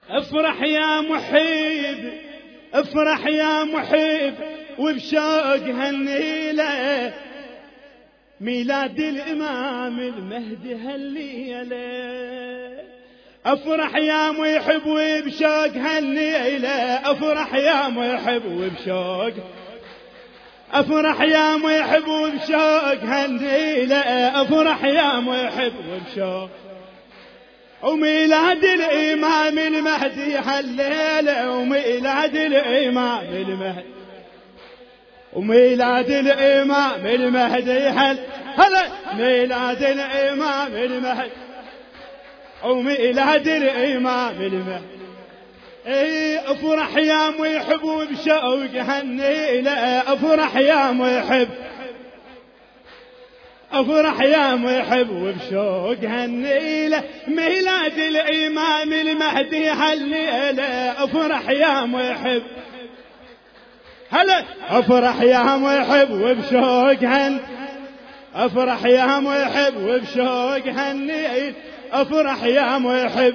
افرح يا محب، افرح يا محب، وبشوق هالليلة ميلاد الإمام المهدي هالليلة. افرح يا محب وبشوق هالليلة، افرح يا محب وبشوق، افرح يا محب وبشوق هالليلة، افرح يا محب وبشوق، وميلاد الإمام المهدي هالليلة، وميلاد الإمام المهدي، وميلاد الإمام المهدي هلا ميلاد الإمام المهدي، وميلاد الإمام المهدي. اي افرح يا محب وبشوق هالليلة، افرح يا محب، افرح يا محب وبشوق هالليلة ميلاد الإمام المهدي هالليلة. افرح يا محب هلا، افرح يا محب وبشوق افرح يا محب وبشوق هالليلة، افرح يا محب،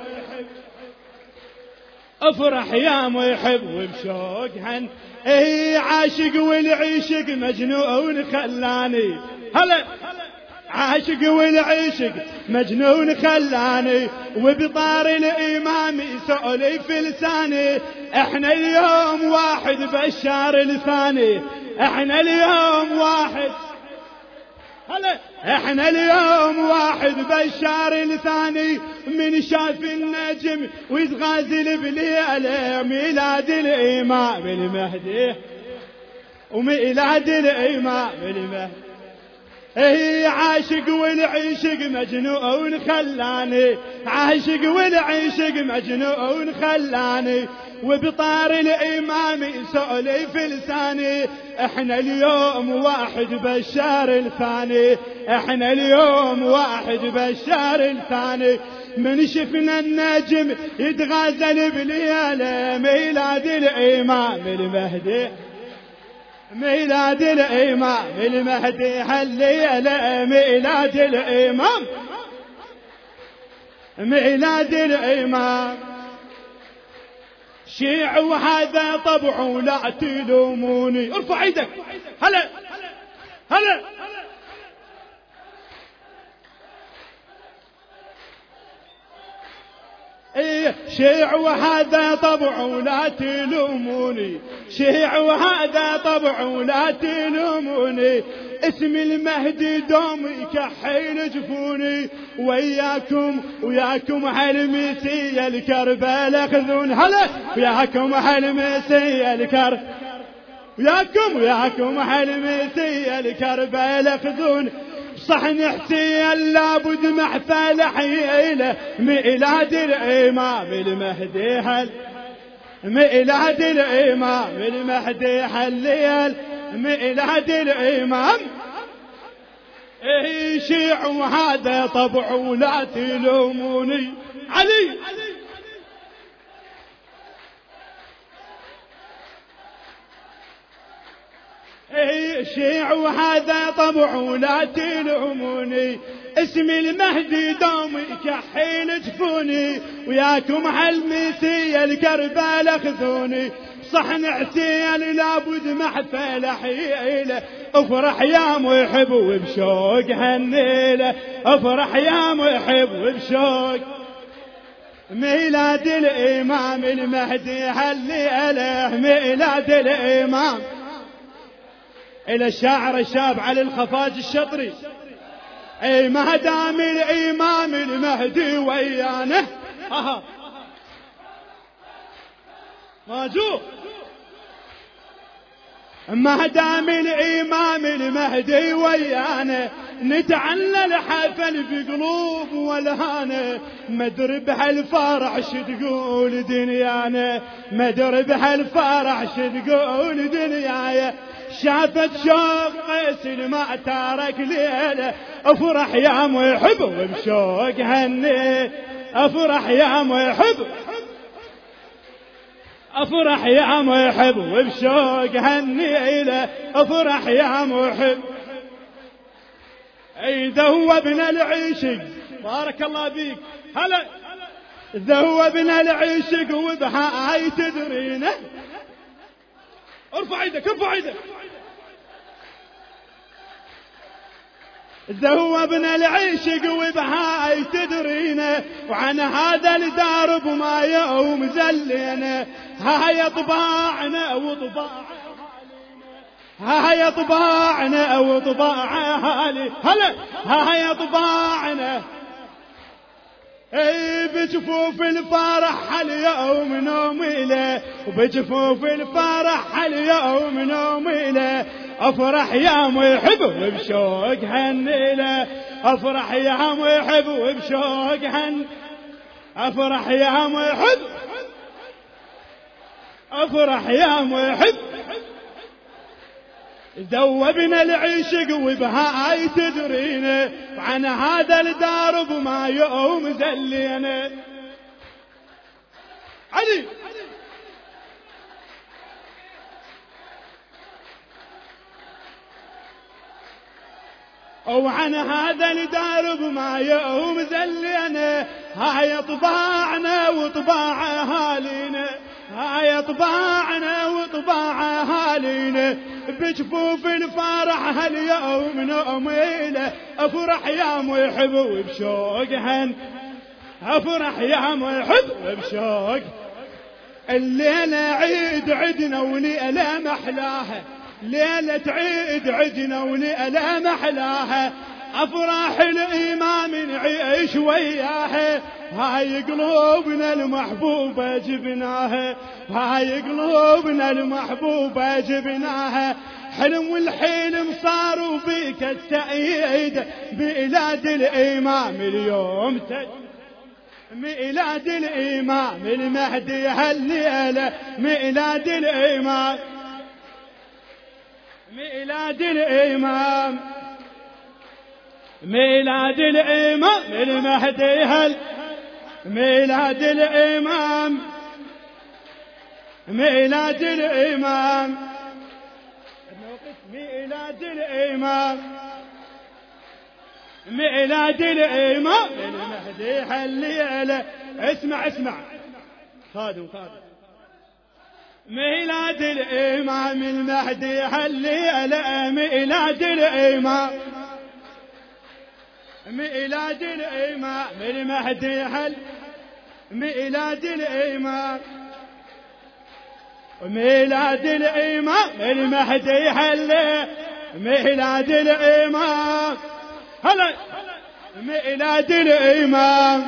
افرح يا محب وبشوق اي عاشق والعشق مجنون خلاني، هلا عاشق والعشق مجنون خلاني، وبطار الإمام يسولف لساني. احنا اليوم واحد بشار لساني، احنا اليوم واحد، هلا احنا اليوم واحد بشار لساني. من شاف النجم ويتغازل بليله ميلاد الإمام المهدي، وميلاد الإمام المهدي. اي عاشق والعشق مجنون خلاني، عاشق والعشق مجنون خلاني، وبطار الإمام يسولف لساني. احنا اليوم واحد بشار الثاني، احنا اليوم واحد بشار الثاني. من شفنا النجم يتغازل بليالة ميلاد الإمام المهدي، ميلاد الإمام المهدي هالليلة ميلاد الإمام، ميلاد الإمام. شيع وهذا طبعه لا تلوموني، ارفع ايدك هلا هلا. ايه شيع وهذا طبعه لا تلوموني، شيع وهذا طبعه لا تلوموني. اسم المهدي دوم يكحل جفوني، وياكم هالمسية الكربلاء خذون، هلا وياكم هالمسية الكربلاء، وياكم هالمسية الكربلاء خذون. صحن حسين لابد محفل حيله ميلاد الإمام المهدي ميلاد الإمام المهدي هالليل ميلاد الإمام. ايه شيع وهذا طبعه لا تلوموني. علي ايه شيع وهذا طبعه لا تلوموني. اسم المهدي دوم يكحل جفوني، وياكم هالمسية الكربلاء خذوني. صحن عسيل لابد محفل حيله، افرح يا محب وبشوق هالليلة، افرح يا محب وبشوق ميلاد الإمام المهدي هالليلة ميلاد الإمام. إلى الشاعر الشاب علي الخفاج الشطري، اي ما دام الإمام المهدي ويانا ماجو، ما دام الإمام المهدي ويانا نتعنى الحفل بقلوب والهانة. مدري بهالفرح شتقول دنيانا، مدري بهالفرح شتقول دنيايا. شافت شوق قيس ما تارك ليلة، افرح يا محب وبشوق هالليل، افرح يا محب، افرح يا محب وبشوق هالليلة، افرح يا محب. اي ذوبنا العشق بارك الله بيك، هلا ذوبنا العشق وبهاي تدرينا. ارفع ايدك ارفع ايدك. ذوبنا العشق وبهاي تدرينا، وعن هذا الدرب ما يوم زلينا. هاي طباعنا وطباع هاي طباعنا وطباع هالي هلا. هاي طباعنا اي بجفوف الفرح اليوم نومي له، وبجفوف الفرح اليوم نومي له. افرح يا محب وبشوق هني له، افرح يا محب وبشوق هن. افرح يا محب افرح يا محب. ذوبنا العشق وبهاي تدرينا، وعن هذا الدرب ما يوم زلينا. علي وعن هذا الدرب ما يوم زلينا. هاي طباعنا وطباع اهالينا، هاي طباعنا وطباع اهالينا. بجفوف الفرح هاليوم نؤميله. افرح يا محب وبشوق هن، افرح يا محب وبشوق. الليلة عيد عدنا وليلة محلاها، ليلة عيد عدنا وليلة محلاها. افراح الامام نعيش وياها، هاي قلوبنا المحبوبة جبناها، هاي قلوبنا المحبوبة جبناها. حلم والحلم صاروا بيك التأييد، بإيلاد الإمام اليوم ميلاد الإمام المهدي هالليلة. ميلاد الإمام ميلاد الإمام ميلاد الإمام المهدي هل. ميلاد الإمام ميلاد الإمام ميلاد الإمام ميلاد الإمام المهدي هالليلة. اسمع اسمع خادم ميلاد الإمام المهدي هالليلة. ميلاد الإمام ميلاد الإمام المهدي هل. ميلاد الإمام ميلاد الإمام المهدي هل. ميلاد الإمام هلا. ميلاد الإمام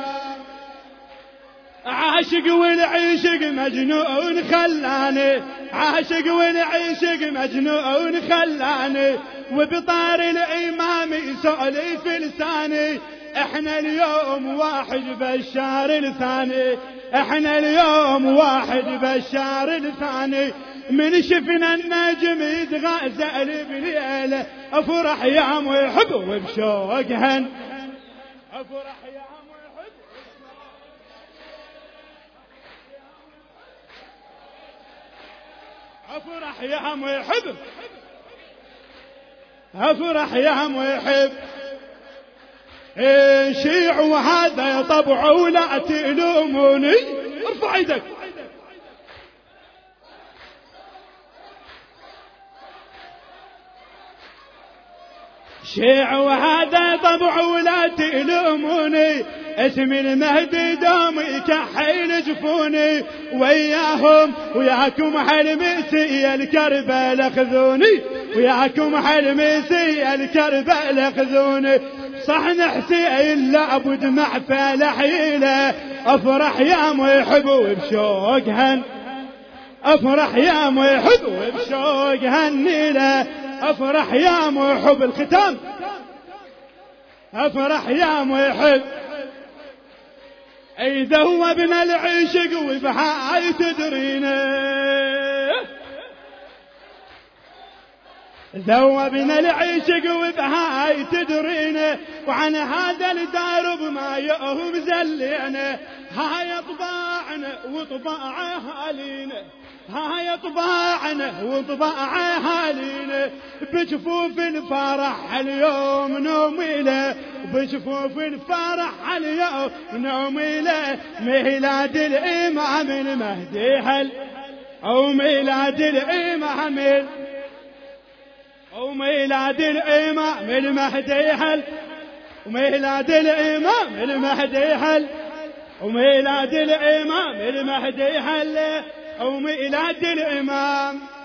عاشق والعشق مجنون خلاني، عاشق والعشق مجنون خلاني. وبطار الإمام يسولف لساني. احنا اليوم واحد بشار الثاني، احنا اليوم واحد بشار الثاني. من شفنا النجم يتغازل بليله. افرح يا محب وبشوق هن، افرح يا محب افرح يا محب افرح يا محب. شيع وهذا طبع ولا تلوموني. ارفع ايدك. شيع وهذا طبع ولا تلوموني. اسم المهدي دوم يكحل جفوني. وياكم حلمسي الكربلاء خذوني، وياكم حلمسي الكربلاء خذوني. صحن حسين لابد محفل حيله. افرح يا محب وبشوق هن، افرح يا محب وبشوق هنيله. افرح يا محب الختام. افرح يا محب. اي ذوبنا العشق وبهاي تدرينا، ذوبنا العشق وبهاي تدرينا، وعن هذا الدرب ما يؤهم زلينا. هاي طباعنا وطباع اهالينا، هاي طباعنا وطباع اهالينا، بجفوف الفرح اليوم نوميله، بجفوف الفرح اليوم نوميله. ميلاد الامام المهدي حل، او ميلاد الامام، وميلاد الإمام المهدي حل، وميلاد الإمام المهدي حل، وميلاد الإمام المهدي حل، وميلاد الإمام